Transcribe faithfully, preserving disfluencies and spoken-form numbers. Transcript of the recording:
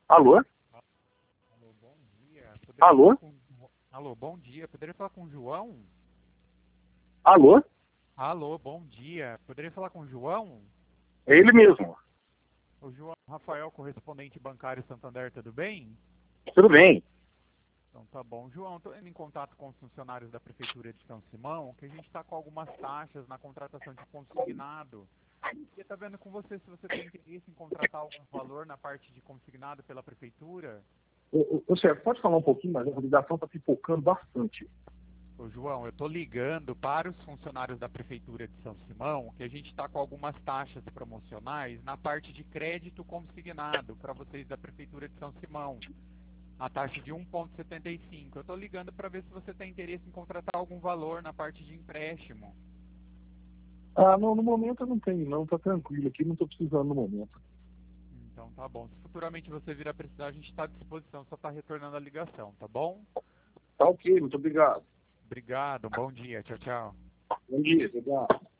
Alô? Alô, bom dia. Poderia falar Alô? com... Alô, bom dia. Poderia falar com o João? Alô? Alô, bom dia. Poderia falar com o João? É ele mesmo. O João Rafael, correspondente bancário Santander, tudo bem? Tudo bem. Então tá bom. João, estou indo em contato com os funcionários da Prefeitura de São Simão, que a gente está com algumas taxas na contratação de consignado. Queria estar vendo com você se você tem interesse em contratar algum valor na parte de consignado pela Prefeitura. Ô, ô, ô, chefe, pode falar um pouquinho mais? A ligação está pipocando bastante. Ô, João, eu estou ligando para os funcionários da Prefeitura de São Simão que a gente está com algumas taxas promocionais na parte de crédito consignado para vocês da Prefeitura de São Simão. A taxa de um vírgula setenta e cinco. Eu estou ligando para ver se você tem interesse em contratar algum valor na parte de empréstimo. Ah, não, no momento eu não tenho, não. Tá tranquilo aqui, não estou precisando no momento. Então tá bom. Se futuramente você vir a precisar, a gente está à disposição, só está retornando a ligação, tá bom? Tá ok, muito obrigado. Obrigado, um bom dia. Tchau, tchau. Bom dia, obrigado.